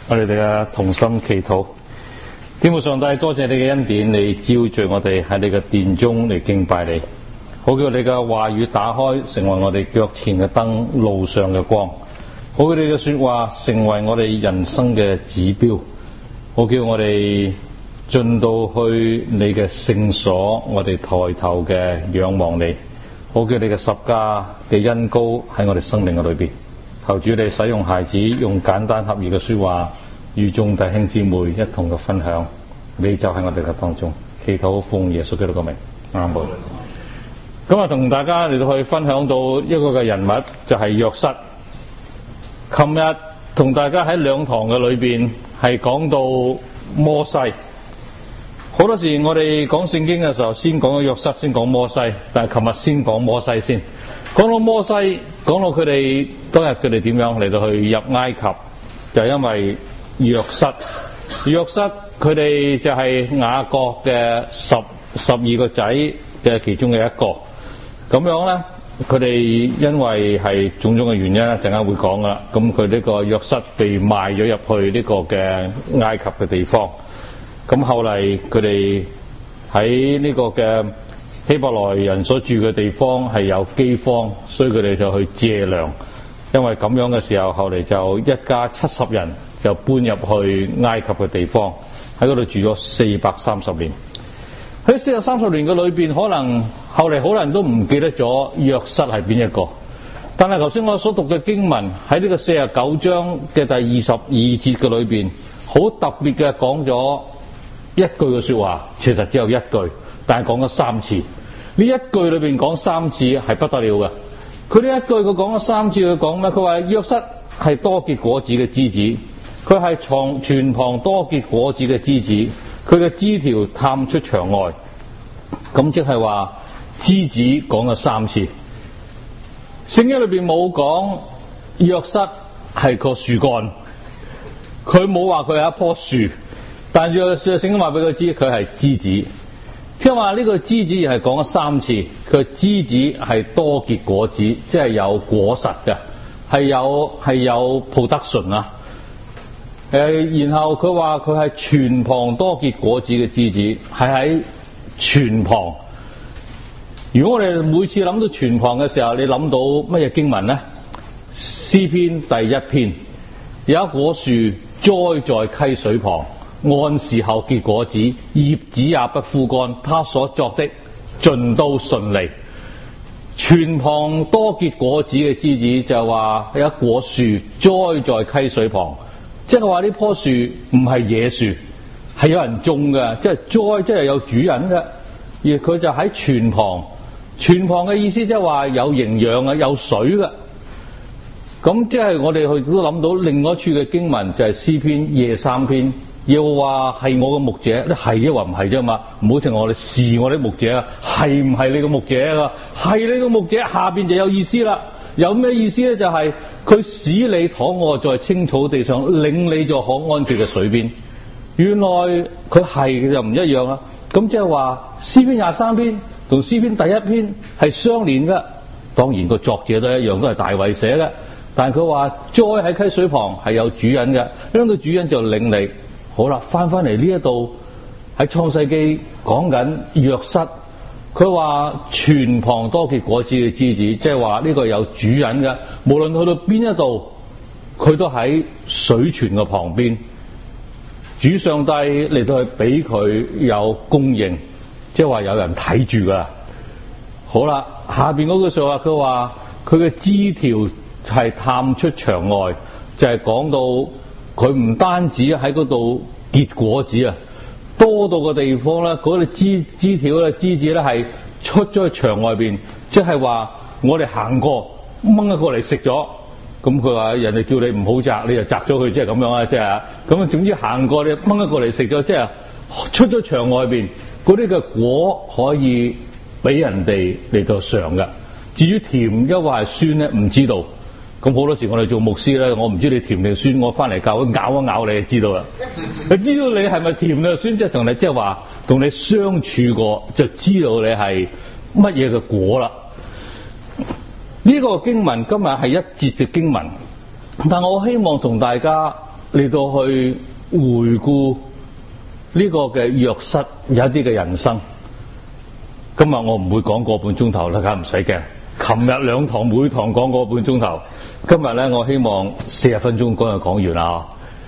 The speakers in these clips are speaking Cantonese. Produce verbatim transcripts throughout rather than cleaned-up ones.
我哋哋嘅同心祈禱。天父上帝，多謝你嘅恩典，你召聚我哋喺你嘅殿中嚟敬拜你，好叫你嘅話語打開，成為我哋腳前嘅燈，路上嘅光，好叫你嘅說話成為我哋人生嘅指標，好叫我哋進到去你嘅聖所，我哋抬頭嘅仰望你，好叫你嘅十架嘅恩膏喺我哋生命嘅裏邊。求主你使用孩子，用簡單合意嘅說話與眾弟兄姊妹一同嘅分享，你就喺我哋嘅當中。祈禱奉耶穌基督嘅名，阿門。今日同大家嚟到去分享到一個嘅人物，就係約瑟。琴日同大家喺兩堂嘅裏邊係講到摩西。好多時我哋講聖經嘅時候，先講咗約瑟，先講摩西，但係琴日先講摩西先。講到摩西，講到佢哋當日佢哋點樣嚟到去入埃及，就係因為約瑟。約瑟佢哋就係雅各嘅十十二個仔嘅其中嘅一個。咁樣咧，佢哋因為係種種嘅原因，一陣間會講噶啦。咁佢呢個約瑟被賣咗入去呢個嘅埃及嘅地方。咁後嚟佢哋喺呢個嘅希伯來人所住嘅地方係有饑荒，所以佢哋就去借糧。因為咁樣嘅時候，後嚟就一家七十人就搬入去埃及嘅地方，喺嗰度住咗四百三十年。喺四百三十年嘅裏邊，可能後嚟好多人都唔記得咗約瑟係邊一個。但係頭先我所讀嘅經文喺呢個四十九章嘅第二十二節嘅裏邊，好特別嘅講咗一句嘅說話，其實只有一句，但係講咗三次。呢一句裏邊講三次係不得了嘅。佢呢一句佢講咗三次，佢講咩？佢話約瑟係多結果子嘅枝子，佢係床泉旁多結果子嘅枝子，佢嘅枝條探出牆外。咁即係話枝子講咗三次。聖經裏邊冇講約瑟係個樹幹，佢冇話佢係一棵樹，但係約聖經話俾佢知佢係枝子。即係話呢個枝子亦係講咗三次，佢枝子係多結果子，即係有果實嘅，係有係有 production 啊。誒，然後佢話佢係泉旁多結果子嘅枝子，係喺泉旁。如果我哋每次諗到泉旁嘅時候，你諗到乜嘢經文呢？詩篇第一篇有一棵樹栽在溪水旁，按時候結果子，葉子也不枯乾，他所作的盡都順利。泉旁多結果子嘅枝子就係話有一棵樹栽在溪水旁，即係話呢棵樹唔係野樹，係有人種嘅，即係栽，即係有主人嘅，而佢就喺泉旁。泉旁嘅意思即係話有營養啊，有水嘅。咁即係我哋去都諗到另外一處嘅經文，就係詩篇廿三篇，要話係我嘅牧者，你係抑或唔係啫嘛？唔好聽我哋是我啲牧者啊，係唔係你嘅牧者啊？係你嘅牧者，下邊就有意思啦。有咩意思咧？就係、是、佢使你躺臥在青草地上，領你在可安歇嘅水邊。原來佢係就唔一樣啦。咁即係話詩篇廿三篇同詩篇第一篇係相連嘅，當然個作者都一樣，都係大衛寫嘅。但係佢話栽喺溪水旁係有主人嘅，呢個主人就領你。好啦，翻翻嚟呢一度喺創世記講緊約瑟，佢話泉旁多結果子嘅枝子，即係話呢個有主人嘅，無論去到邊一度，佢都喺水泉嘅旁邊。主上帝嚟到去俾佢有供應，即係話有人睇住噶。好啦，下邊嗰句說話，佢話佢嘅枝條係探出牆外，就係講到佢唔單止喺嗰度結果子啊，多到個地方咧，嗰啲枝枝條咧、枝子咧係出咗去牆外邊，即係話我哋行過掹咗過嚟食咗。咁佢話人哋叫你唔好摘，你就摘咗佢，即係咁樣啊，即係咁啊。總之行過你掹咗過嚟食咗，即係出咗牆外邊嗰啲嘅果可以俾人哋嚟到嘗嘅。至於甜抑或係酸咧，唔知道。咁好多時我哋做牧師咧，我唔知你甜定酸，我翻嚟教佢咬一咬你就知道啦。佢知道你係咪甜定酸，即係同你即係話同你相處過，就知道你係乜嘢嘅果啦。呢個經文今日係一節嘅經文，但我希望同大家嚟到去回顧呢個嘅約瑟有一啲嘅人生。今日我唔會講個半鐘頭啦，梗唔使驚。琴日兩堂每堂講個半鐘頭，今日咧我希望四十分鐘講就講完啦。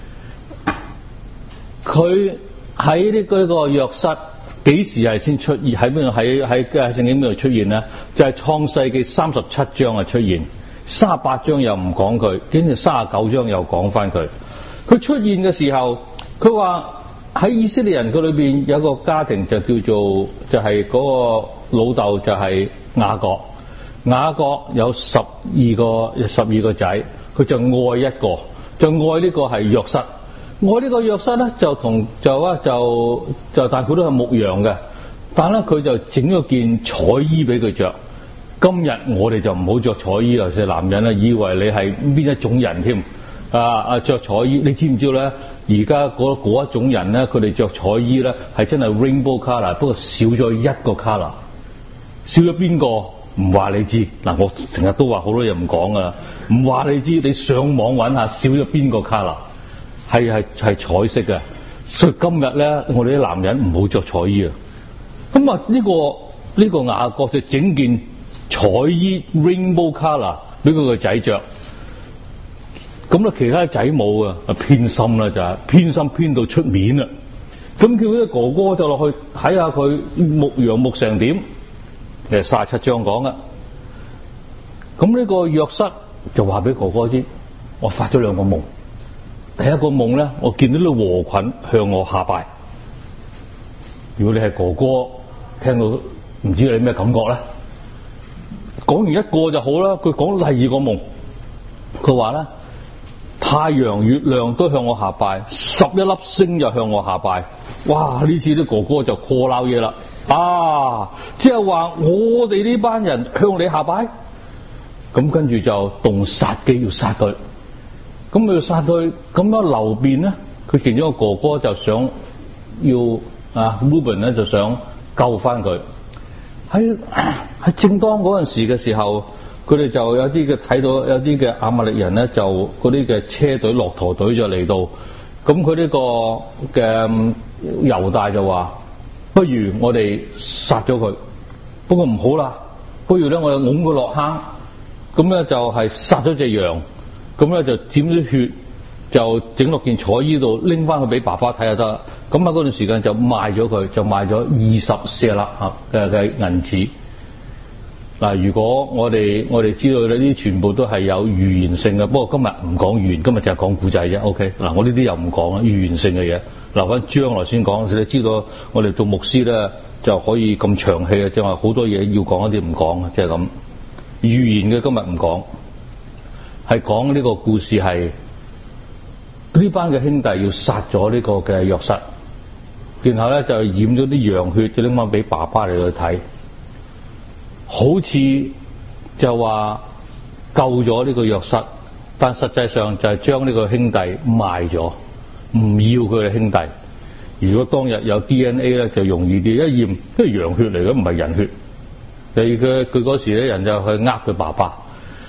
佢喺呢個個約瑟幾時係先出現？喺邊度？喺喺喺聖經邊度出現咧？就係、是、創世記三十七章啊出現，三十八章又唔講佢，跟住三十九章又講翻佢。佢出現嘅時候，佢話喺以色列人佢裏邊有個家庭就叫做就係、是、嗰個老豆就係雅各，雅各有十二個十二個仔，佢就愛一個，就愛呢個係約瑟。我呢個約瑟咧就同就啊就就但佢都係牧羊嘅，但咧佢就整咗件彩衣俾佢着。今日我哋就唔好着彩衣啦，即係男人咧以為你係邊一種人添啊啊着彩衣，你知唔知咧？而家嗰嗰一種人咧，佢哋着彩衣咧係真係 rainbow color， 不過少咗一個 color， 少咗邊個唔話你知嗱？我成日都話好多嘢唔講噶，唔話你知，你上網揾下少咗邊個 color。係係係彩色嘅，所以今日咧，我哋啲男人唔好着彩衣啊！咁啊，呢個呢個雅各就整件彩衣 rainbow color 俾佢個仔着，咁咧其他仔冇啊，偏心啦就係偏心偏到出面啦。咁叫啲哥哥就落去睇下佢牧羊牧成點，誒三十七章講噶。咁呢個約瑟就話俾哥哥知，我發咗兩個夢。第一個夢咧，我見到啲禾捆向我下拜。如果你係哥哥，聽到唔知你咩感覺咧？講完一個就好啦。佢講第二個夢，佢話咧太陽、月亮都向我下拜，十一粒星又向我下拜。哇！呢次啲哥哥就 call 撈嘢啦。啊，即係話我哋呢班人向你下拜。咁跟住就動殺機要殺佢。咁佢殺佢，咁樣流便咧，佢其中一個哥哥就想要啊 Reuben 咧就想救翻佢。喺喺正當嗰陣時嘅時候，佢哋就有啲嘅睇到有啲嘅亞瑪力人咧，就嗰啲嘅車隊、駱駝隊就嚟到。咁佢呢個嘅猶大就話：不如我哋殺咗佢。不過唔好啦，不如咧我哋㧬佢落坑。咁咧就係殺咗隻羊。咁咧就沾啲血，就整落件彩衣度，拎翻去俾爸爸睇就得啦。咁喺嗰段時間就賣咗佢，就賣咗二十舍勒嘅嘅銀紙。嗱，如果我哋我哋知道呢啲全部都係有預言性嘅，不過今日唔講預言，今日就係講古仔啫。OK，嗱，我呢啲又唔講啦，預言性嘅嘢留翻將來先講。你知道我哋做牧師咧就可以咁長氣啊，即係話好多嘢要講一啲唔講，即係咁預言嘅今日唔講。係講呢個故事係呢班嘅兄弟要殺咗呢個嘅約瑟，然後咧就染咗啲羊血，就拎翻俾爸爸嚟去睇，好似就話救咗呢個約瑟，但實際上就係將呢個兄弟賣咗，唔要佢嘅兄弟。如果當日有 D N A 咧就容易啲，一驗都係羊血嚟嘅，唔係人血。第二佢佢嗰時咧人就去呃佢爸爸。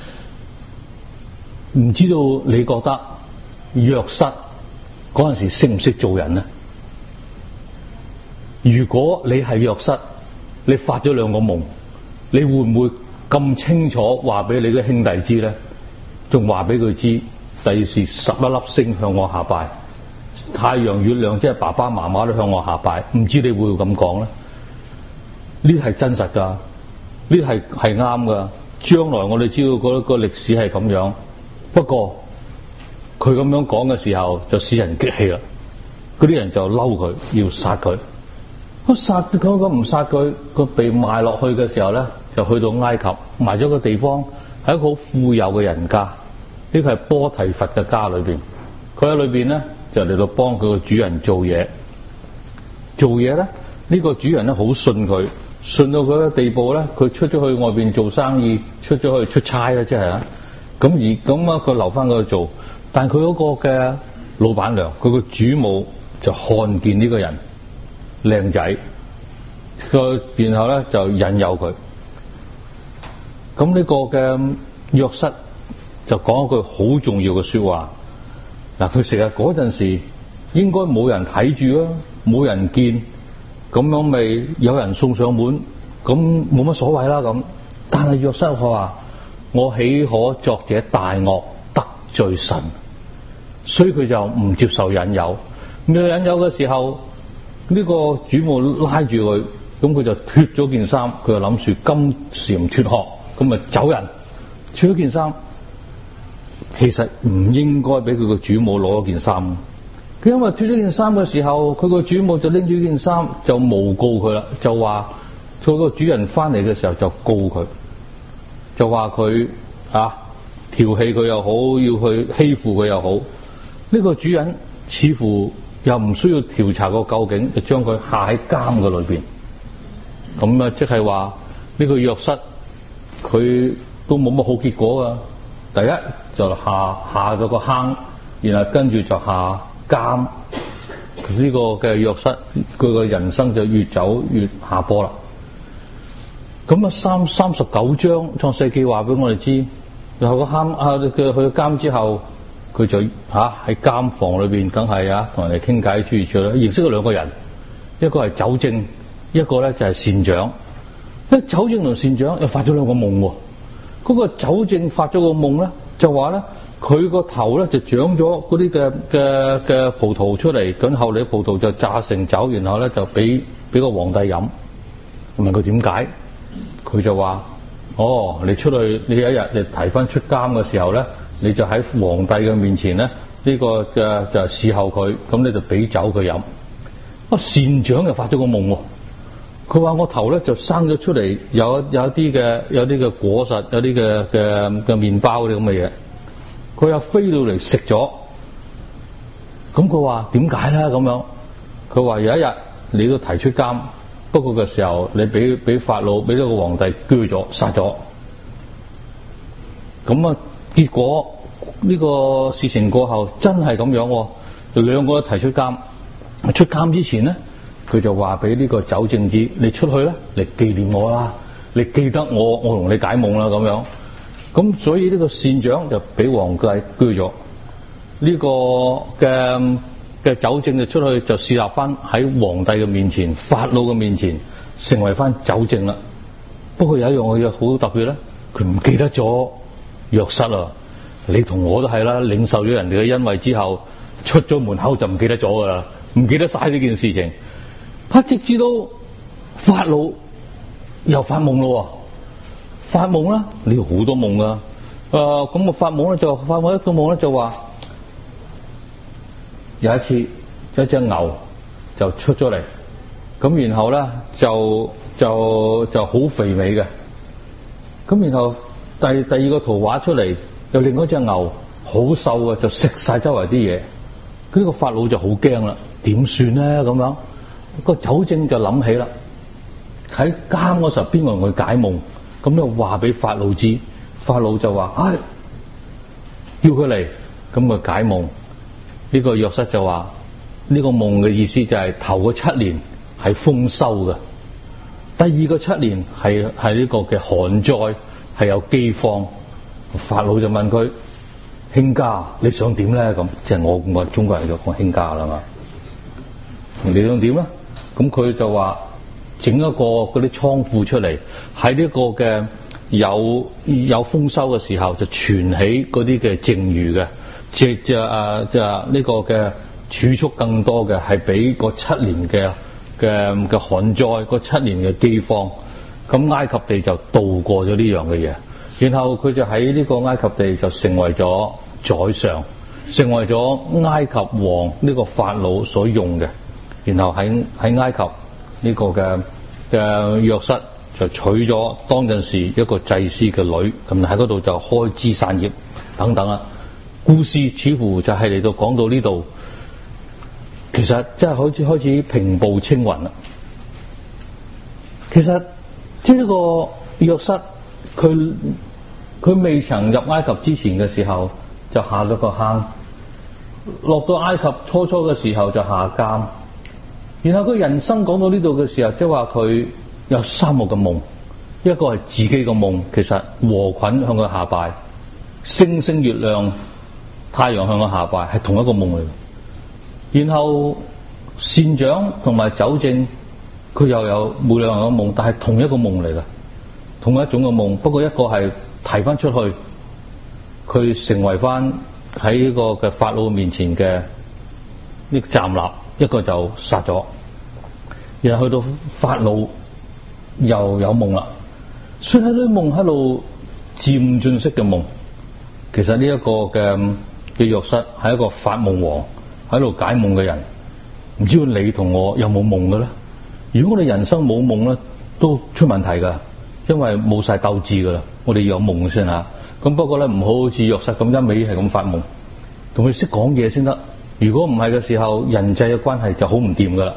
唔知道你覺得約瑟嗰陣時識唔識做人呢？如果你係約瑟，你發咗兩個夢，你會唔會咁清楚話俾你嘅兄弟知咧？仲話俾佢知，第時十一粒星向我下拜，太陽、月亮即係爸爸媽媽都向我下拜，唔知你會唔會咁講咧？呢係真實噶，呢係係啱噶。將來我哋知道嗰個歷史係咁樣。不過佢咁樣講嘅時候就使人激氣啦，嗰啲人就嬲佢，要殺佢。咁殺佢，咁唔殺佢，佢被賣落去嘅時候咧，就去到埃及，埋咗個地方，係一個好富有嘅人家。呢個係波提佛嘅家裏邊，佢喺裏邊咧就嚟到幫佢個主人做嘢。做嘢咧，呢個主人咧好信佢，信到佢嘅地步咧，佢出咗去外邊做生意，出咗去出差啦，即係啊。咁而咁啊，佢留翻嗰度做，但係佢嗰個嘅老闆娘，佢個主母就看見呢個人靚仔，個然後咧就引誘佢。咁呢個嘅約瑟就講一句好重要嘅說話， 嗱，佢成日嗰陣時應該冇人睇住啊，冇人見，咁樣咪有人送上門，咁冇乜所謂啦咁。但係約瑟佢話：我豈可作這大惡得罪神？所以佢就唔接受引誘。咁引誘嘅時候，呢、這個主母拉住佢，咁佢就脫咗件衫，佢就諗住金蟬脫殼，咁咪走人，脫咗件衫。其實唔應該俾佢個主母攞咗件衫。佢因為脫咗件衫嘅時候，佢個主母就拎住件衫就誣告佢啦，就話佢個主人翻嚟嘅時候就告佢，就話佢啊調戲佢又好，要去欺負佢又好。呢、這個主人似乎又唔需要調查個究竟，就將佢下喺監嘅裏邊。咁啊，即係話呢個約瑟佢都冇乜好結果噶。第一就下下咗個坑，然後跟住就下監。呢、這個嘅約瑟佢個人生就越走越下坡啦。咁啊，三三十九章創世記話俾我哋知，然後個坑啊，佢去監之後，佢就吓喺監房裏邊，梗係啊同人哋傾偈，諸如此類，認識咗兩個人，一個係酒政，一個咧就係善長。因為酒政同善長又發咗兩個夢喎。嗰個酒政發咗個夢咧，就話咧佢個頭咧就長咗嗰啲嘅嘅嘅葡萄出嚟，咁後嚟葡萄就榨成酒，然後咧就俾俾個皇帝飲。問佢點解？佢就話：哦，你出去，你有一日你提翻出監嘅時候咧，你就喺皇帝嘅面前咧，呢、這個嘅就侍候佢，咁你就俾酒佢飲。啊，善長又發咗個夢喎。佢話我頭咧就生咗出嚟，有有一啲嘅有啲嘅果實，有啲嘅嘅嘅麵包啲咁嘅嘢，佢又飛到嚟食咗。咁佢話點解咧？咁樣佢話有一日你都提出監，不過嘅時候你俾俾法老俾咗個皇帝鋸咗殺咗。咁啊，結果呢個事情過後真係咁樣，就兩個都提出監。出監之前咧，佢就話俾呢個酒政知，你出去啦，你紀念我啦，你記得我，我同你解夢啦咁樣。咁所以呢個善長就俾皇帝鋸咗，呢、這個嘅嘅酒政就出去就侍立翻喺皇帝嘅面前、法老嘅面前，成為翻酒政啦。不過有一樣嘢好特別咧，佢唔記得咗約瑟啊！你同我都係啦，領受咗人哋嘅恩惠之後，出咗門口就唔記得咗噶啦，唔記得晒呢件事情。啊！直至到法老又發夢咯，發夢啦，你好多夢噶。誒、呃，咁我發夢咧就發夢一個夢咧就話，有一次有一隻牛就出咗嚟，咁然後咧就就就好肥美嘅，咁然後第第二個圖畫出嚟，又另外一隻牛好瘦嘅，就食晒周圍啲嘢。呢個法老就好驚啦，點算咧咁樣？個酒政就諗起啦，喺監嗰時候邊個同佢解夢，咁就話俾法老知，法老就話：唉，叫佢嚟，咁佢解夢。呢個約瑟就話：呢個夢嘅意思就係頭個七年係豐收嘅，第二個七年係係呢個嘅旱災，係有饑荒。法老就問佢：卿家，你想點咧？咁即係我我中國人就講卿家啦嘛，你想點咧？咁佢就話整一個嗰啲倉庫出嚟，喺呢個嘅有有豐收嘅時候就存起嗰啲嘅剩餘嘅，即係誒即係呢個嘅儲蓄更多嘅，係俾個七年嘅嘅嘅旱災，個七年嘅饑荒。咁埃及地就度過咗呢樣嘅嘢，然後佢就喺呢個埃及地就成為咗宰相，成為咗埃及王呢個法老所用嘅。然後喺喺埃及呢個嘅嘅約瑟就娶咗當陣時一個祭司嘅女，咁喺嗰度就開枝散葉等等啦。故事似乎就係嚟到講到呢度，其實真係好似開始平步青雲啦。其實即係呢個約瑟，佢佢未曾入埃及之前嘅時候就下咗個坑，落到埃及初初嘅時候就下監。然後佢人生講到呢度嘅時候，即係話佢有三個嘅夢，一個係自己嘅夢，其實禾捆向佢下拜，星星月亮太陽向我下拜，係同一個夢嚟嘅。然後善長同埋酒政，佢又有每兩個夢，但係同一個夢嚟嘅，同一種嘅夢。不過一個係提翻出去，佢成為翻喺呢個嘅法老面前嘅呢個站立，一個就殺咗。然後去到法老又有夢啦，所以喺啲夢喺度漸進式嘅夢。其實呢一個嘅嘅約瑟係一個發夢王，喺度解夢嘅人。唔知道你同我有冇夢嘅咧？如果我哋人生冇夢咧，都出問題噶，因為冇晒鬥志噶啦。我哋要有夢先吓。咁不過咧，唔好好似約瑟咁一味係咁發夢，同佢識講嘢先得。如果唔係嘅時候，人際嘅關係就好唔掂噶啦。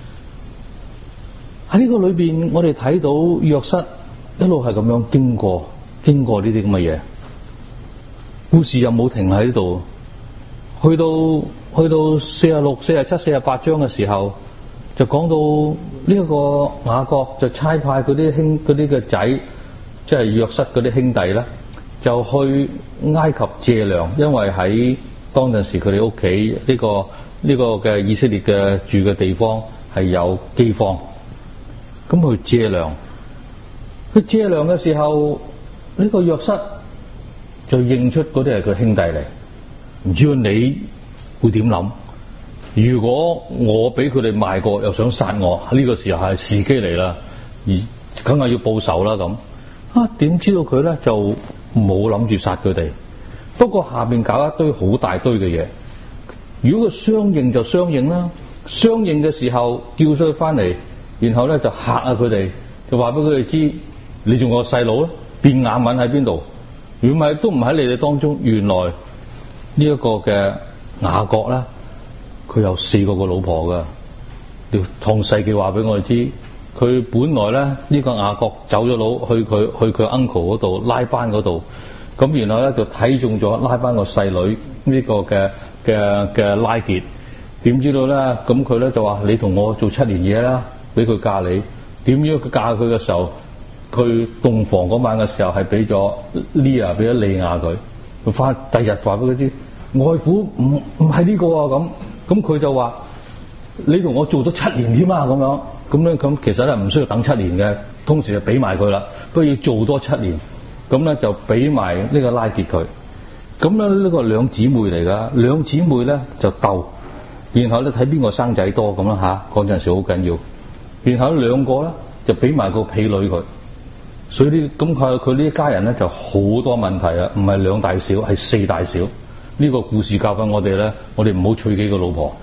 喺呢個裏邊，我哋睇到約瑟一路係咁樣經過，經過呢啲咁嘅嘢。故事又冇停喺呢度，去到去到四十六、四十七、四十八章嘅時候，就講到呢一個雅各就差派嗰啲兄嗰啲嘅仔，即係約瑟嗰啲兄弟咧，就去埃及借糧，因為喺當陣時佢哋屋企呢個呢個嘅以色列嘅住嘅地方係有饑荒，咁去借糧。佢借糧嘅時候，呢個約瑟就認出嗰啲係佢兄弟嚟。唔知道你會點諗？如果我俾佢哋賣過，又想殺我，呢個時候係時機嚟啦，而梗係要報仇啦咁。啊，點知道佢咧就冇諗住殺佢哋，不過下邊搞一堆好大堆嘅嘢。如果佢相認就相認啦，相認嘅時候叫咗佢翻嚟，然後咧就嚇下佢哋，就話俾佢哋知，你仲有個細佬咧，便雅憫喺邊度？如果唔係都唔喺你哋當中。原來呢一個嘅雅各咧，佢有四個個老婆噶。要創世記話俾我哋知，佢本來咧呢、這個雅各走咗佬去佢去佢 uncle 嗰度拉班嗰度，咁然後咧就睇中咗拉班個細女呢個嘅嘅嘅拉結。點知道咧？咁佢咧就話：你同我做七年嘢啦，俾佢嫁你。點知佢嫁佢嘅時候，佢洞房嗰晚嘅時候係俾咗利亞，俾咗利亞佢。佢翻第日話俾佢知，外父唔唔係呢個啊咁。咁佢就話：你同我做咗七年添啊咁樣。咁咧咁其實咧唔需要等七年嘅，通常就俾埋佢啦。不過要做多七年，咁咧就俾埋呢個拉結佢。咁咧呢個兩姊妹嚟噶，兩姊妹咧就鬥，然後咧睇邊個生仔多咁啦吓。嗰陣時好緊要。然後兩個咧就俾埋個婢女佢。所以呢，咁佢佢呢一家人咧就好多問題啊，唔係兩大小，係四大小。呢個故事教訓我哋咧，我哋唔好娶幾個老婆。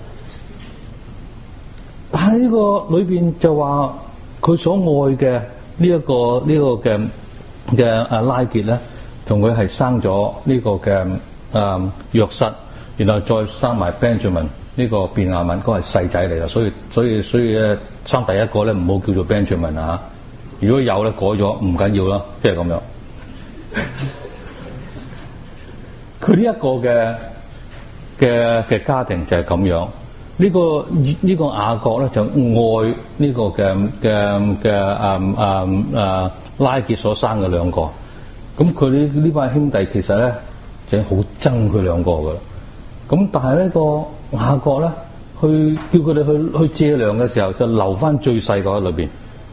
但係呢個裏邊就話佢所愛嘅呢一個呢個嘅嘅誒拉結咧，同佢係生咗呢個嘅誒約瑟，然後再生埋 Benjamin 呢個便雅憫，嗰個係細仔嚟啦。所以所以所以咧生第一個咧唔好叫做 Benjamin 啊。如果有咧改咗唔緊要啦，即係咁樣。佢呢一個嘅嘅嘅家庭就係咁樣。呢、這個呢、這個雅各咧就愛呢個嘅嘅嘅誒誒誒拉結所生嘅兩個。咁佢呢呢班兄弟其實咧就好憎佢兩個噶啦。咁但係呢個雅各咧去叫佢哋去去借糧嘅時候，就留翻最細個喺裏邊。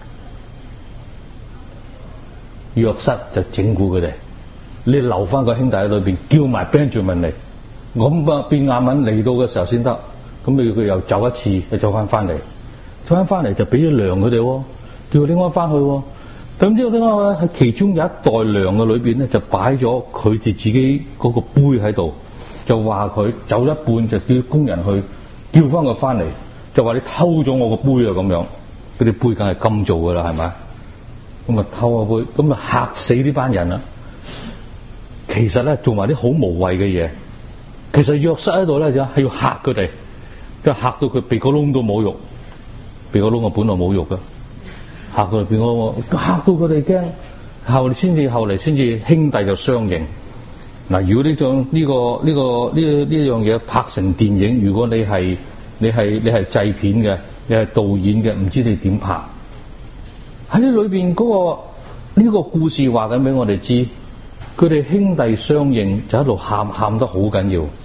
約瑟就整蠱佢哋，你留翻個兄弟喺裏邊，叫埋 Benjamin 嚟，咁啊便雅憫嚟到嘅時候先得。咁你佢又走一次，又走翻翻嚟，走翻翻嚟就俾咗糧佢哋，叫佢拎翻翻去。咁之後拎翻去喺其中有一袋糧嘅裏邊咧，就擺咗佢哋自己嗰個杯喺度，就話佢走一半就叫工人去叫翻佢翻嚟，就話你偷咗我個杯啊咁樣。嗰啲杯梗係金做噶啦，係咪？咁啊偷個杯，咁啊嚇死呢班人啦！其實咧做埋啲好無謂嘅嘢，其實約瑟喺度咧就係要嚇佢哋，即係嚇到佢鼻哥窿都冇肉，鼻哥窿我本來冇肉噶，嚇佢哋鼻哥窿，嚇到佢哋驚，後先至後嚟先至兄弟就相認。嗱，如果呢種呢個呢個呢呢樣嘢拍成電影，如果你係你係你係製片嘅，你係導演嘅，唔知你點拍？喺呢裏邊嗰個呢、這個故事話緊俾我哋知，佢哋兄弟相認就一路喊喊得好緊要，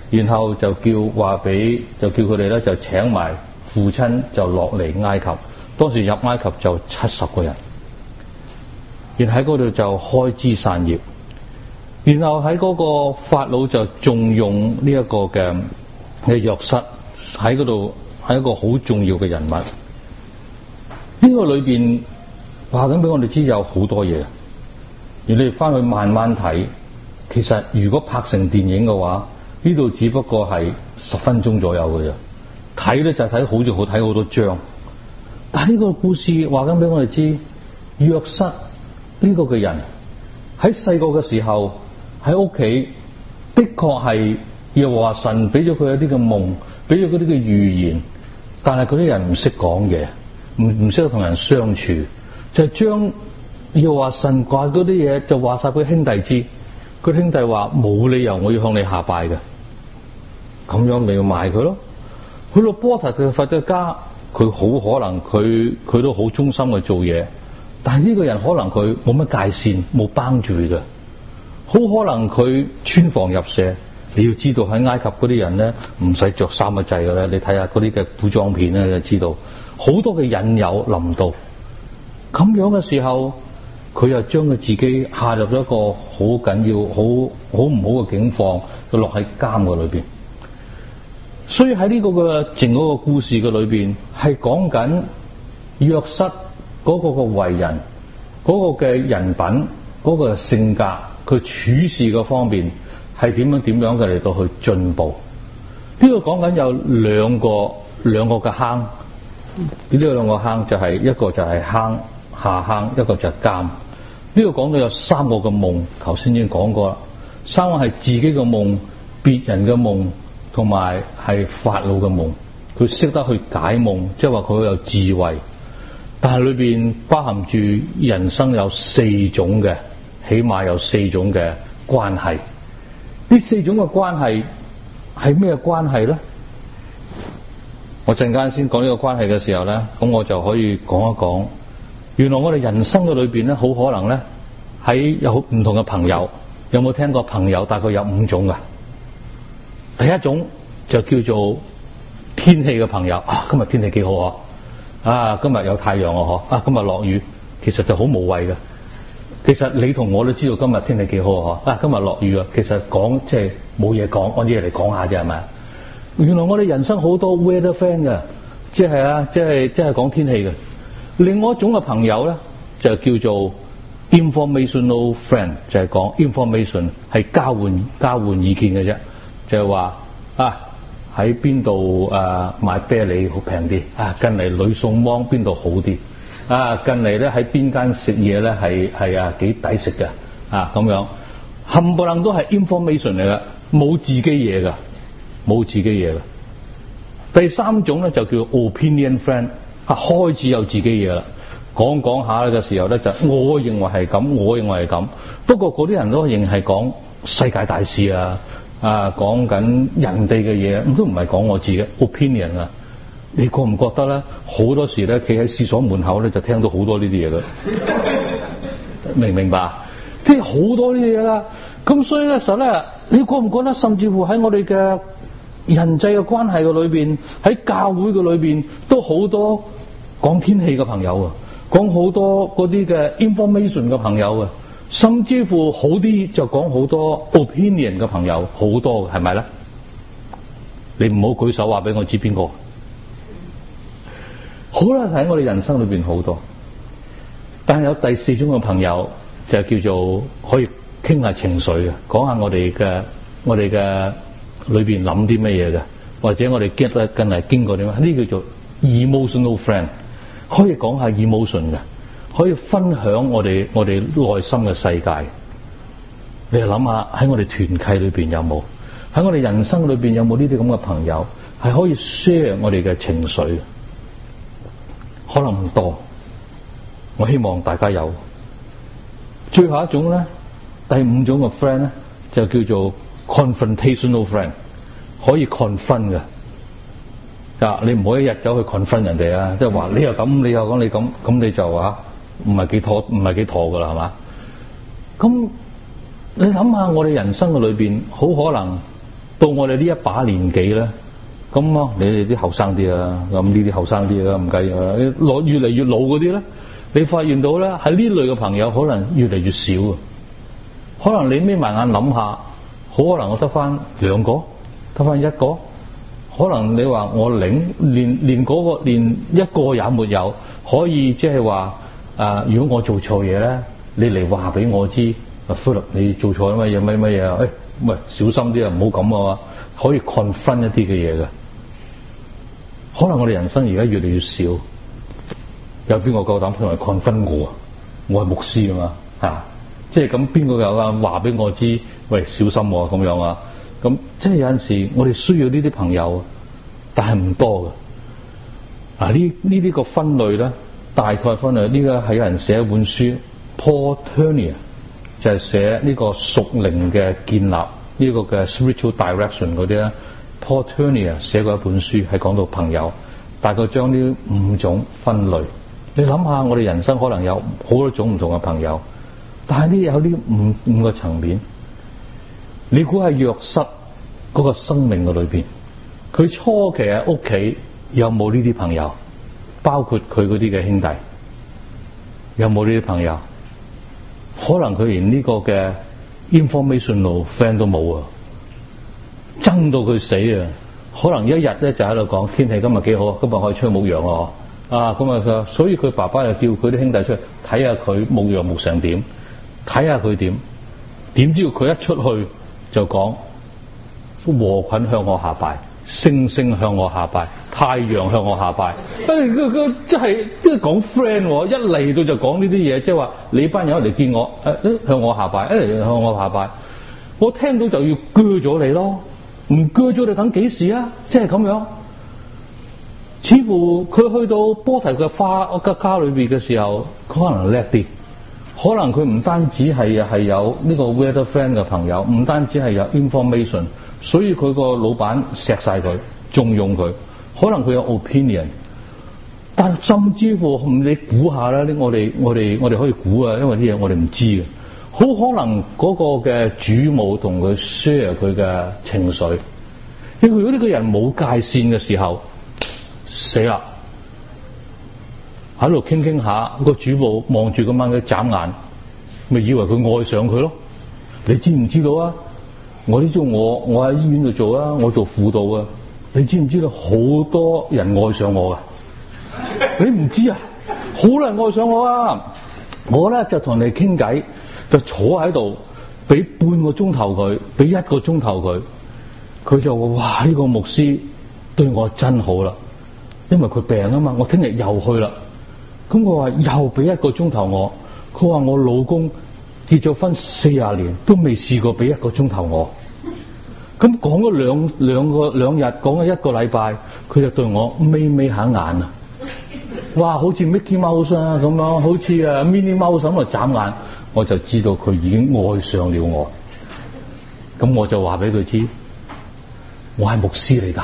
然後就叫話俾就叫佢哋咧就請埋父親就落嚟埃及。當時入埃及就七十個人，然後喺嗰度就開枝散葉。然後喺嗰個法老就重用呢一個嘅嘅約瑟喺嗰度，係一個好重要嘅人物。呢、這個裏邊話緊俾我哋知有好多嘢，而你哋翻去慢慢睇。其實如果拍成電影嘅話，呢度只不過係十分鐘左右嘅啫。睇咧就睇好似好睇好多章，但係呢個故事話緊俾我哋知，約瑟呢個嘅人喺細個嘅時候喺屋企的確係耶和華神俾咗佢一啲嘅夢，俾咗嗰啲嘅預言，但係嗰啲人唔識講嘢，唔唔識得同人相處，就係將耶和華神講嗰啲嘢就話晒俾兄弟知。佢兄弟話冇理由我要向你下拜嘅，咁樣咪要賣佢咯。去到波提嘅佛嘅家，佢好可能佢佢都好忠心去做嘢，但係呢個人可能佢冇乜界線，冇幫住嘅，好可能佢穿房入舍。你要知道喺埃及嗰啲人咧，唔使着衫嘅制嘅咧，你睇下嗰啲嘅古裝片咧，就知道好多嘅引誘臨到。咁樣嘅時候，佢又將佢自己下入咗一個好緊要、好好唔好嘅境況，就落喺監嘅裏邊。所以喺呢個嘅整個故事嘅裏邊，係講緊約瑟嗰個嘅為人，嗰個嘅人品，嗰個性格，佢處事嘅方面係點樣點樣嘅嚟到去進步。呢個講緊有兩個兩個嘅坑，呢兩個坑就係一個就係坑下坑，一個就係監。呢個講到有三個嘅夢，頭先已經講過啦。三個係自己嘅夢、別人嘅夢，同埋係法老嘅夢。佢識得去解夢，即係話佢好有智慧。但係裏邊包含住人生有四種嘅，起碼有四種嘅關係。呢四種嘅關係係咩關係咧？我陣間先講呢個關係嘅時候咧，咁我就可以講一講。原來我哋人生嘅裏邊咧，好可能咧喺有唔同嘅朋友。有冇聽過朋友大概有五種噶？第一種就叫做天氣嘅朋友。啊，今日天氣幾好啊！啊，今日有太陽啊！嗬！啊，今日落雨，其實就好無謂嘅。其實你同我都知道今日天氣幾好啊！嗬！啊，今日落雨啊，其實講即係冇嘢講，按啲嘢嚟講下啫，係咪？原來我哋人生好多 weather friend 嘅，即係啊，即係即係講天氣嘅。另外一種嘅朋友咧，就叫做 informational friend， 就係講 information 係交換交換意見嘅啫，就係話啊喺邊度誒買啤梨好平啲啊，近嚟呂宋芒邊度好啲啊，近嚟咧喺邊間食嘢咧係係啊幾抵食嘅啊，咁樣冚唪唥都係 information 嚟嘅，冇自己嘢嘅，冇自己嘢嘅。第三種咧就叫 opinion friend。啊，開始有自己嘢啦，講講下嘅時候咧，就我認為係咁，我認為係咁。不過嗰啲人都仍係講世界大事啊，啊講緊人哋嘅嘢，都唔係講我自己 opinion 啊。你覺唔覺得咧？好多時咧，企喺廁所門口咧，就聽到好多呢啲嘢啦。明唔明白？即係好多呢啲嘢啦。咁所以咧，實咧，你覺唔覺得甚至乎喺我哋嘅人際嘅關係嘅裏邊，喺教會嘅裏邊，都好多講天氣嘅朋友啊，講好多嗰啲嘅 information 嘅朋友啊，甚至乎好啲就講好多 opinion 嘅朋友，好多嘅，係咪咧？你唔好舉手話俾我知邊個。好啦，喺我哋人生裏邊好多，但係有第四種嘅朋友就叫做可以傾下情緒嘅，講下我哋嘅我哋嘅裏邊諗啲乜嘢嘅，或者我哋 get 得近嚟經過啲乜，呢叫做 emotional friend。可以講下 emotion 嘅，可以分享我哋我哋內心嘅世界。你諗下喺我哋團契裏邊有冇？喺我哋人生裏邊有冇呢啲咁嘅朋友係可以 share 我哋嘅情緒？可能唔多，我希望大家有。最後一種咧，第五種嘅 friend 咧，就叫做 confrontational friend， 可以 confront 嘅。啊！你唔可以一日走去 confront 人哋啊！即係話你又咁，你又講你咁，咁你就話唔係幾妥，唔係幾妥噶啦，係嘛？咁你諗下，我哋人生嘅裏邊，好可能到我哋呢一把年紀咧，咁啊，你哋啲後生啲啊，咁呢啲後生啲啊，唔計啊，落越嚟越老嗰啲咧，你發現到咧，喺呢類嘅朋友可能越嚟越少啊。可能你眯埋眼諗下，好可能我得翻兩個，得翻一個。可能你話我零連連嗰個連一個也沒有，可以即係話啊，如果我做錯嘢咧，你嚟話俾我知，啊 Philip 你做錯乜嘢乜乜嘢啊？誒，喂，小心啲啊，唔好咁啊，可以 confront 一啲嘅嘢嘅。可能我哋人生而家越嚟越少，有邊個夠膽同埋 confront 我啊？我係牧師啊嘛，嚇！即係咁邊個有啊？話俾我知，喂，小心喎咁樣啊！咁即係有陣時我哋需要呢啲朋友，但係唔多嘅。啊，呢呢啲個分類咧，大概分類呢個係有人寫一本書 Paul Turner 就係寫呢個屬靈嘅建立，呢、這個嘅 spiritual direction 嗰啲咧。Paul Turner 寫過一本書係講到朋友，大概將呢五種分類。你諗下，我哋人生可能有好多種唔同嘅朋友，但係呢有呢五五個層面。你估係約瑟嗰個生命嘅裏邊，佢初期喺屋企有冇呢啲朋友？包括佢嗰啲嘅兄弟有冇呢啲朋友？可能佢連呢個嘅 informational friend 都冇啊，憎到佢死啊！可能一日咧就喺度講天氣今日幾好，今日可以出去牧羊啊！啊咁啊佢，所以佢爸爸又叫佢啲兄弟出去睇下佢牧羊牧成點，睇下佢點。點知佢一出去就講禾捆向我下拜，星星向我下拜，太陽向我下拜。誒佢佢即係即係講 friend， 一嚟到就講呢啲嘢，即係話你班友嚟見我，誒向我下拜，一嚟向我下拜，我聽到就要鋸咗你咯，唔鋸咗你等幾時啊？即係咁樣。似乎佢去到波提嘅花嘅家裏邊嘅時候，佢可能叻啲。可能佢唔單止係係有呢個 weather friend 嘅朋友，唔單止係有 information， 所以佢個老闆錫晒佢，重用佢。可能佢有 opinion， 但甚至乎你估下啦，我哋我哋我哋可以估啊，因為啲嘢我哋唔知嘅。好可能嗰個嘅主母同佢 share 佢嘅情緒，因為如果呢個人冇界線嘅時候，死啦！喺度傾傾下，個主母望住咁晚嘅眨眼，咪以為佢愛上佢咯？你知唔知道啊？我呢種我我喺醫院度做啊，我做輔導啊。你知唔知道好多人愛上我噶？你唔知啊？好多人愛上我啊！我咧就同你傾偈，就坐喺度，俾半個鐘頭佢，俾一個鐘頭佢，佢就話：哇！呢個牧師對我真好啦，因為佢病啊嘛，我聽日又去啦。咁我話又俾一個鐘頭我，佢話我老公結咗婚四十年都未試過俾一個鐘頭我。咁講咗兩兩個兩日，講咗一個禮拜，佢就對我眯眯下眼啊！哇，好似 Mickey Mouse 啊咁樣，好似啊 Minnie Mouse 咁啊眨眼，我就知道佢已經愛上了我。咁我就話俾佢知，我係牧師嚟㗎，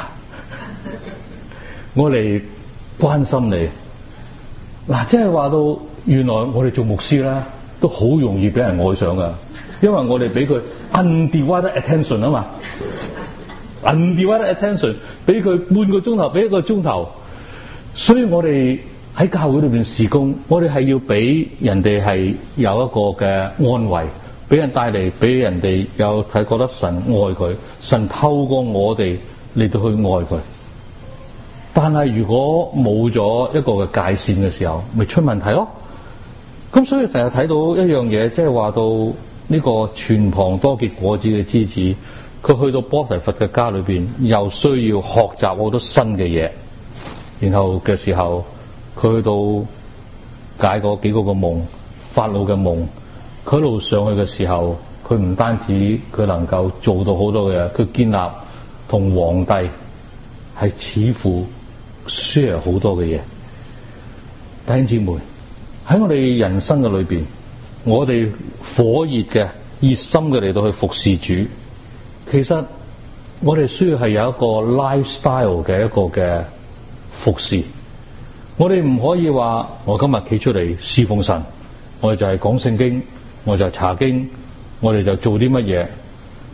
我嚟關心你。嗱，即係話到原來我哋做牧師咧，都好容易俾人愛上噶，因為我哋俾佢 undivided attention 啊嘛 ，undivided attention 俾佢半個鐘頭，俾一個鐘頭，所以我哋喺教會裏邊事工，我哋係要俾人哋係有一個嘅安慰，俾人帶嚟，俾人哋有睇覺得神愛佢，神透過我哋嚟到去愛佢。但係如果冇咗一個嘅界線嘅時候，咪出問題咯。咁所以成日睇到一樣嘢，即係話到呢個全旁多結果子嘅枝子，佢去到波提乏嘅家裏邊，又需要學習好多新嘅嘢。然後嘅時候，佢去到解嗰幾個個夢，法老嘅夢，佢一路上去嘅時候，佢唔單止佢能夠做到好多嘅嘢，佢建立同皇帝係似乎 share 好多嘅嘢。弟兄姊妹，喺我哋人生嘅裏邊，我哋火熱嘅熱心嘅嚟到去服侍主，其實我哋需要係有一個 lifestyle 嘅一個嘅服侍。我哋唔可以話我今日企出嚟侍奉神，我哋就係講聖經，我就係查經，我哋就做啲乜嘢。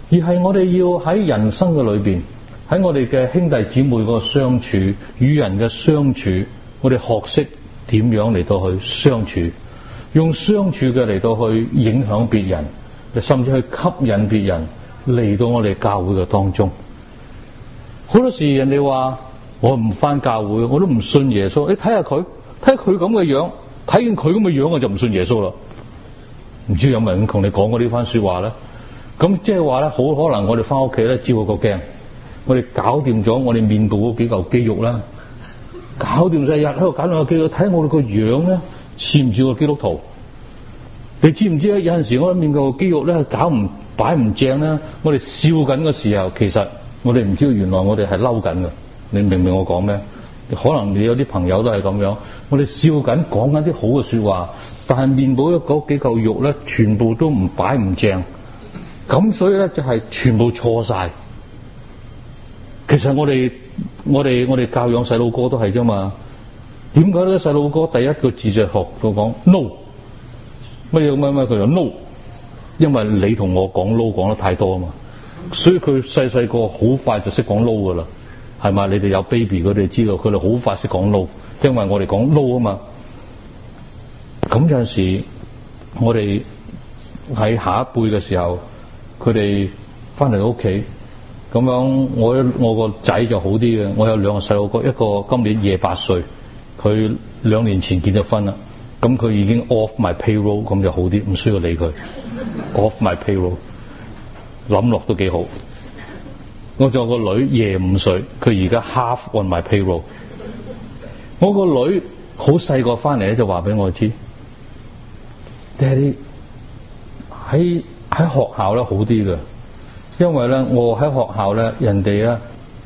而係我哋要喺人生嘅裏邊，喺我哋嘅兄弟姊妹個相處，與人嘅相處，我哋學識點樣嚟到去相處，用相處嘅嚟到去影響別人，甚至去吸引別人嚟到我哋教會嘅當中。好多時人哋話我唔返教會，我都唔信耶穌。你睇下佢，睇下佢咁嘅樣，睇見佢咁嘅樣我就唔信耶穌啦。唔知有冇人同你講過呢番說話咧？咁即係話咧，好可能我哋翻屋企咧照個鏡，我哋搞掂咗我哋面部嗰幾嚿肌肉啦，搞掂晒日喺度搞掂個肌肉，睇我哋個樣咧似唔似個基督徒？你知唔知咧？有陣時我哋面部肌肉咧搞唔擺唔正咧，我哋笑緊嘅時候，其實我哋唔知道原來我哋係嬲緊嘅。你明唔明我講咩？可能你有啲朋友都係咁樣，我哋笑緊講緊啲好嘅說話，但係面部嗰幾嚿肉咧全部都唔擺唔正。咁所以咧就係全部錯晒。其實我哋我哋我哋教養細路哥都係啫嘛。點解咧？細路哥第一個字就學到講 no， 乜嘢乜乜佢就 no， 因為你同我講 no 講得太多啊嘛，所以佢細細個好快就識講 no 噶啦，係嘛？你哋有 baby 佢哋知道，佢哋好快識講 no， 因為我哋講 no 啊嘛。咁有陣時我哋喺下一輩嘅時候，佢哋翻嚟屋企，咁樣我我個仔就好啲嘅。我有兩個細路哥，一個今年廿八歲，佢兩年前結咗婚啦。咁佢已經 off my payroll， 咁就好啲，唔需要理佢。off my payroll， 諗落都幾好。我仲有個女廿五歲，佢而家 half on my payroll。我個女好細個翻嚟咧，就話俾我知，爹哋喺喺學校咧好啲嘅，因為咧我喺學校咧人哋咧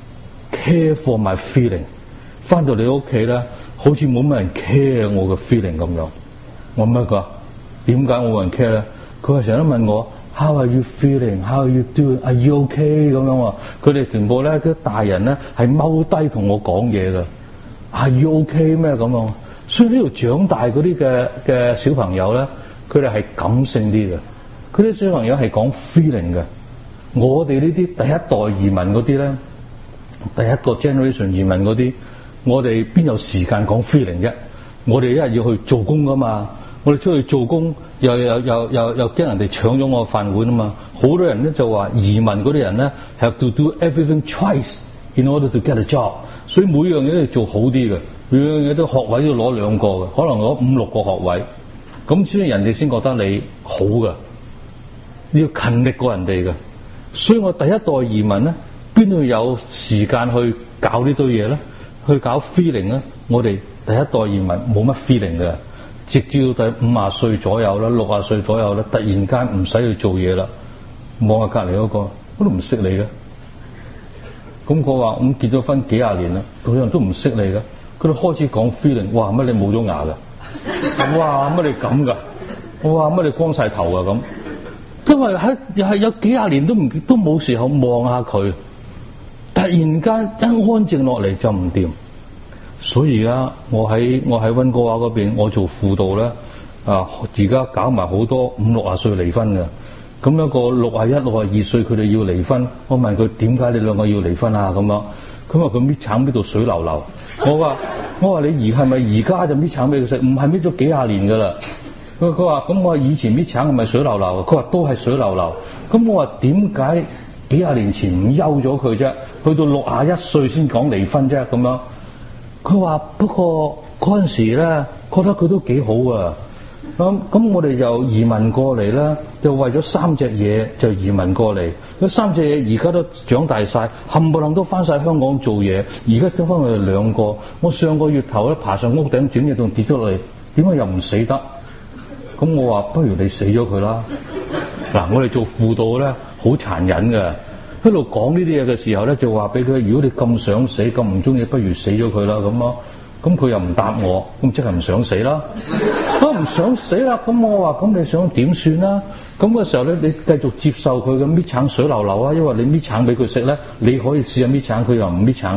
care for my feeling， 翻到你屋企咧好似冇乜人 care 我嘅 feeling 咁樣。我乜㗎？點解我冇人 care 咧？佢成日都問我 How are you feeling? How are you doing? Are you okay? 咁樣啊？佢哋全部咧啲大人咧係踎低同我講嘢㗎。Are you okay 咩咁樣？所以呢度長大嗰啲嘅嘅小朋友咧，佢哋係感性啲嘅。佢啲小朋友係講 feeling 嘅。我哋呢啲第一代移民嗰啲咧，第一個 generation 移民嗰啲，我哋邊有時間講 feeling 啫？我哋一日要去做工噶嘛，我哋出去做工又又又又又驚人哋搶咗我飯碗啊嘛。好多人咧就話移民嗰啲人咧 have to do everything twice in order to get a job， 所以每樣嘢都要做好啲嘅，每樣嘢都學位都攞兩個嘅，可能攞五六個學位，咁先人哋先覺得你好嘅。你要勤力過人哋嘅，所以我第一代移民咧，邊度有時間去搞呢堆嘢咧？去搞 feeling 咧？我哋第一代移民冇乜 feeling 嘅，直至到第五十歲左右啦，六十歲左右啦，突然間唔使去做嘢啦，望下隔離嗰個，我都唔識你嘅。咁我話咁結咗婚幾廿年啦，嗰人都唔識你嘅，佢哋開始講 feeling， 哇乜你冇咗牙㗎？哇乜你咁㗎？哇乜你光晒頭啊咁？因為喺又係有幾廿年都唔都冇時候望下佢，突然間一安靜落嚟就唔掂。所以而家我喺我喺溫哥華嗰邊，我做輔導咧啊，而家搞埋好多五六十歲離婚嘅。咁一個六十一、六十二歲，佢哋要離婚。我問佢點解你兩個要離婚啊？咁樣，佢話佢搣橙搣到水流流。我話我話你而係咪而家就搣橙俾佢食？唔係搣咗幾廿年㗎啦。佢佢話咁我話以前搣橙係咪水流流？佢話都係水流流。咁我話點解幾廿年前唔休咗佢啫？去到六十一歲先講離婚啫咁樣。佢話不過嗰陣時咧，覺得佢都幾好啊。咁咁我哋就移民過嚟啦，就為咗三隻嘢就移民過嚟。嗰三隻嘢而家都長大晒，冚唪唥都翻晒香港做嘢。而家得翻我哋兩個。我上個月頭咧爬上屋頂轉嘢，仲跌咗落嚟，點解又唔死得？咁我話不如你死咗佢啦。嗱，我哋做輔導咧好殘忍嘅，一路講呢啲嘢嘅時候咧，就話俾佢：如果你咁想死，咁唔中意，不如死咗佢啦咁咯。咁佢又唔答我，咁即係唔想死啦。我唔想死啦，咁我話咁你想點算啦？咁嘅時候咧，你繼續接受佢嘅搣橙水流流啊，因為你搣橙俾佢食咧，你可以試下搣橙，佢又唔搣橙啦。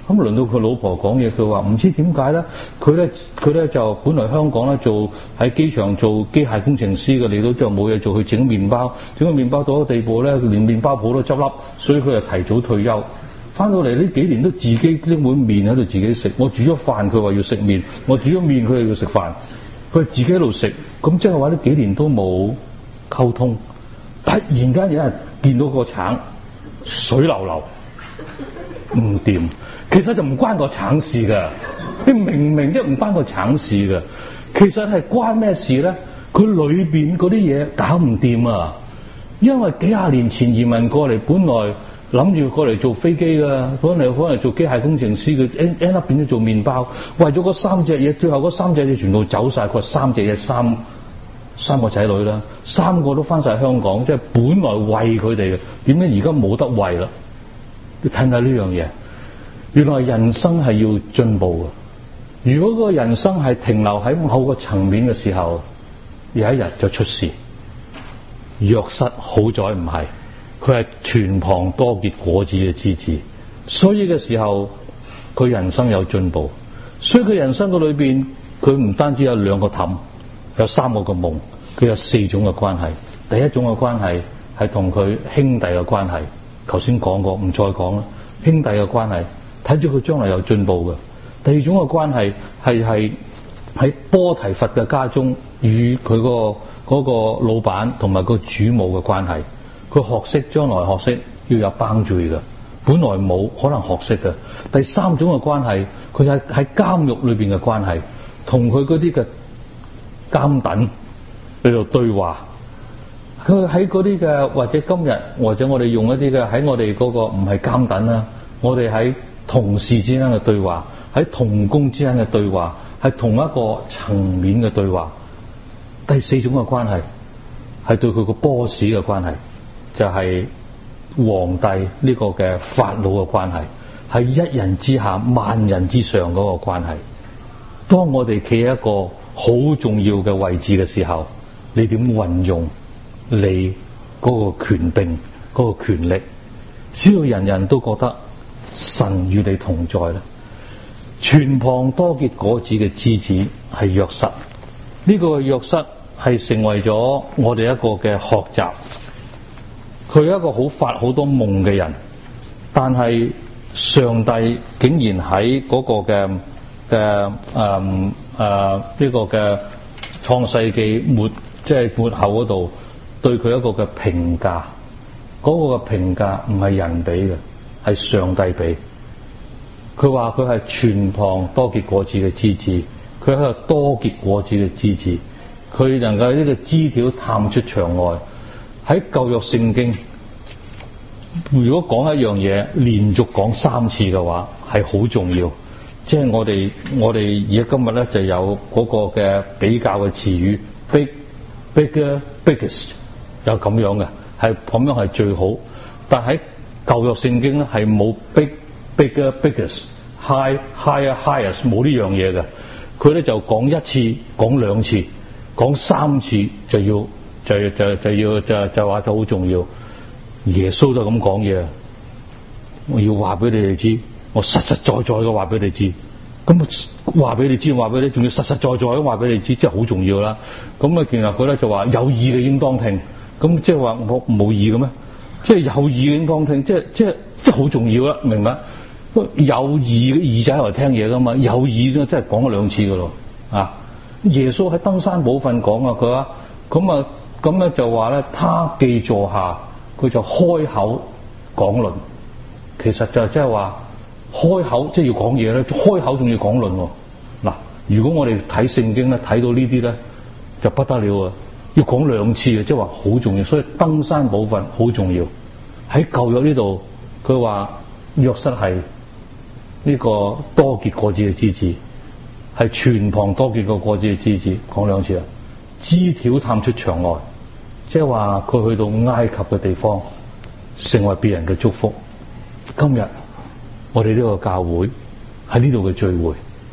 咁輪到佢老婆講嘢，佢話唔知點解咧，佢咧佢咧就本來香港咧做喺機場做機械工程師嘅，嚟到之後冇嘢做，去整麵包，整個麵包到個地步咧，連麵包鋪都執笠，所以佢就提早退休。翻到嚟呢幾年都自己拎碗麵喺度自己食。我煮咗飯，佢話要食麵；我煮咗麵，佢又要食飯。佢自己喺度食，咁即係話呢幾年都冇溝通。突然間有人見到個橙水流流，唔掂。其實就唔關個橙事㗎，你明明即係唔關個橙事㗎。其實係關咩事咧？佢裏邊嗰啲嘢搞唔掂啊！因為幾廿年前移民過嚟，本來諗住過嚟做飛機㗎，可能可能做機械工程師嘅 end up 變咗做麵包。為咗嗰三隻嘢，最後嗰三隻嘢全部走晒。佢話三隻嘢三三個仔女啦，三個都翻晒香港，即係本來餵佢哋嘅，點解而家冇得餵啦？你睇下呢樣嘢，原來人生係要進步嘅。如果個人生係停留喺某個層面嘅時候，有一日就出事。約瑟好在唔係，佢係全旁多結果子嘅枝子，所以嘅時候佢人生有進步。所以佢人生嘅裏邊，佢唔單止有兩個氹，有三個個夢，佢有四種嘅關係。第一種嘅關係係同佢兄弟嘅關係，頭先講過，唔再講啦。兄弟嘅關係，睇住佢將來有進步嘅。第二種嘅關係係係喺波提佛嘅家中與佢個嗰個老闆同埋個主母嘅關係。佢學識將來學識要有幫助嘅，本來冇可能學識嘅。第三種嘅關係，佢係喺監獄裏邊嘅關係，同佢嗰啲嘅監躉喺度對話。佢喺嗰啲嘅，或者今日或者我哋用一啲嘅喺我哋嗰個唔係監躉啦，我哋喺同事之間嘅對話，喺同工之間嘅對話，係同一個層面嘅對話。第四種嘅關係係對佢個 boss 嘅關係，就係皇帝呢個嘅法老嘅關係，係一人之下萬人之上嗰個關係。當我哋企喺一個好重要嘅位置嘅時候，你點運用你嗰個權柄、嗰個權力，只要人人都覺得神與你同在啦。全旁多結果子嘅枝子係約瑟，呢個約瑟係成為咗我哋一個嘅學習。佢係一個好發好多夢嘅人，但係上帝竟然喺嗰個嘅嘅誒誒呢個嘅創世記末即係末後嗰度對佢一個嘅評價，嗰個嘅評價唔係人俾嘅，係上帝俾。佢話佢係全旁多結果子嘅枝子，佢係一個多結果子嘅枝子，佢能夠呢個枝條探出牆外。喺舊約聖經，如果講一樣嘢連續講三次嘅話，係好重要。即係我哋我哋而家今日咧就有嗰個嘅比較嘅詞語 big bigger biggest 有咁樣嘅，係咁樣係最好。但喺舊約聖經咧係冇 big bigger biggest high higher highest 冇呢樣嘢嘅。佢咧就講一次講兩次講三次就要就就就要就就話就好重要。耶穌都咁講嘢，我要話俾你哋知，我實實在在嘅話俾你知。咁話俾你知，話俾你，仲要實實在在咁話俾你知，即係好重要啦。咁啊，然後佢咧就話有耳嘅應當聽。咁即係話我冇耳嘅咩？即係有耳嘅應當聽，即係即係即係好重要啦，明白？有耳嘅耳仔嚟聽嘢噶嘛？有耳咧，真係講咗兩次噶咯。啊，耶穌喺登山寶訓講啊，佢話咁啊咁咧就話咧，他既坐下，佢就開口講論。其實就即係話開口即係要講嘢咧，開口仲要講論。嗱，如果我哋睇聖經咧，睇到呢啲咧就不得了啊！要講兩次嘅，即係話好重要。所以登山寶訓好重要。喺舊約呢度，佢話約瑟係呢個多結果子嘅枝子，係全旁多結個果子嘅枝子，講兩次啊！枝條探出牆外，即係話佢去到埃及嘅地方，成為別人嘅祝福。今日我哋呢個教會喺呢度嘅聚會，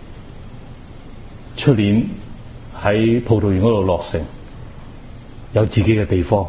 出年喺葡萄園嗰度落成，有自己嘅地方。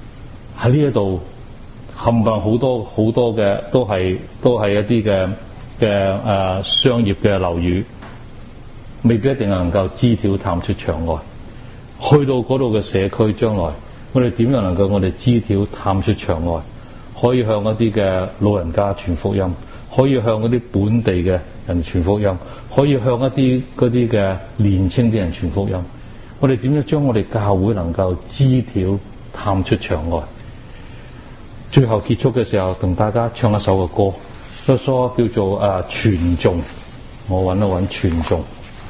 喺呢一度冚唪唥好多好多嘅都係都係一啲嘅嘅誒、呃、商業嘅樓宇，未必一定能夠枝條探出牆外。去到嗰度嘅社區，將來我哋點樣能夠我哋枝條探出牆外，可以向一啲嘅老人家傳福音，可以向嗰啲本地嘅人傳福音，可以向一啲嗰啲嘅年青啲人傳福音。我哋點樣將我哋教會能夠枝條探出牆外？最後結束嘅時候，同大家唱一首嘅歌，所所叫做誒傳頌。我揾一揾傳頌，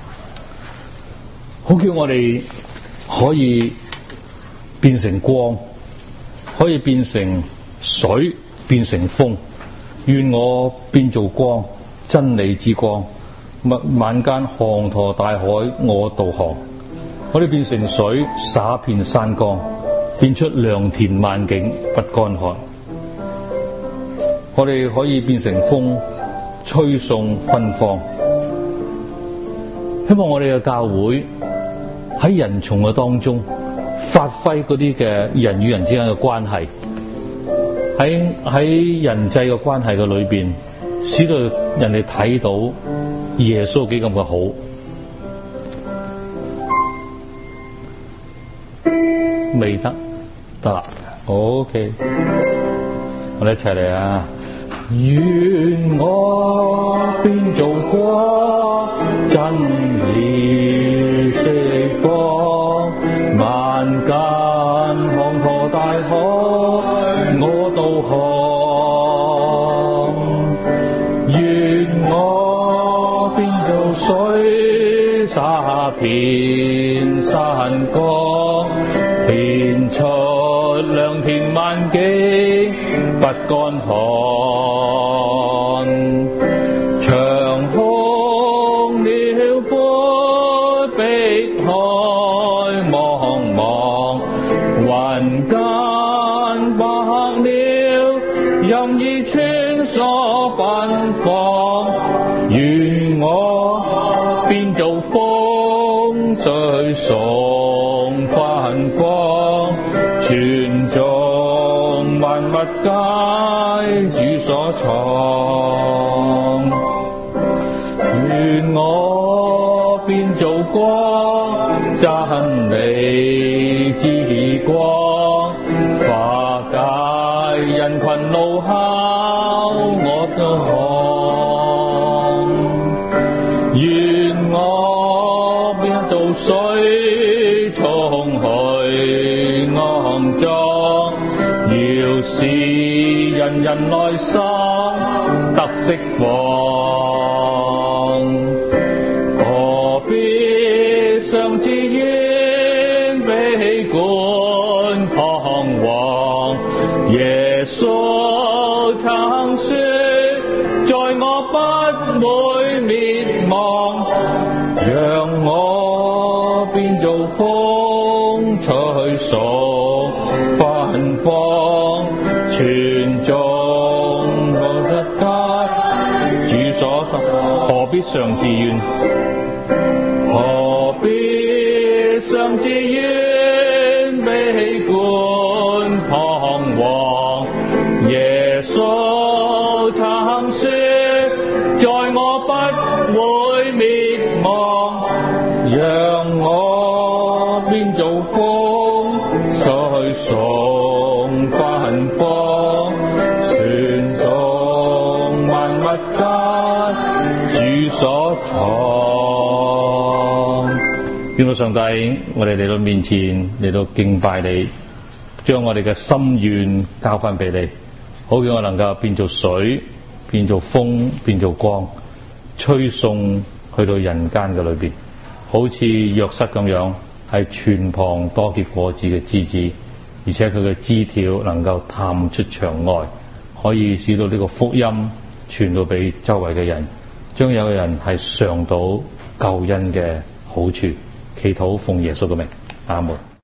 好叫我哋可以變成光，可以變成水，變成風。願我變做光，真理之光。晚間滂沱大海，我導航。我哋變成水，灑遍山崗，變出良田萬景，不乾旱。我哋可以變成風，吹送芬芳。希望我哋嘅教會喺人叢嘅當中，發揮嗰啲嘅人與人之間嘅關係，喺喺人際嘅關係嘅裏邊，使到人哋睇到耶穌幾咁嘅好。未得得啦 ，OK， 我哋一齊嚟啊！願我變做光，真理釋放，萬間滂沱大海，我導航。願我變做水，灑遍山崗，變出良田萬景，不乾旱。長空遼闊，碧海茫茫，雲間百鳥任意穿梭奔放。願我變做風，吹送芬芳，傳頌萬物皆主所創。願我變做光，真理之光，化解人群怒吼，我導航。願我變做水，沖去骯髒，要使人人內心得釋放。何必常自怨悲觀彷徨？耶穌曾說，在我不會滅亡。讓我變做風，吹送芬芳，傳頌我的家，主所得。何必常自怨？何必常自怨悲觀彷徨？耶穌曾說，在我不會滅亡。讓我變做風，吹送芬芳，傳頌萬物皆主所創。願到上帝，我哋嚟到面前，嚟到敬拜你，將我哋嘅心願交翻俾你，好叫我能夠變做水，變做風，變做光，吹送去到人間嘅裏邊，好似約瑟咁樣，係泉旁多結果子嘅枝子，而且佢嘅枝條能夠探出牆外，可以使到呢個福音傳到俾周圍嘅人，將有人係嘗到救恩嘅好處。祈禱奉耶穌嘅名，阿門。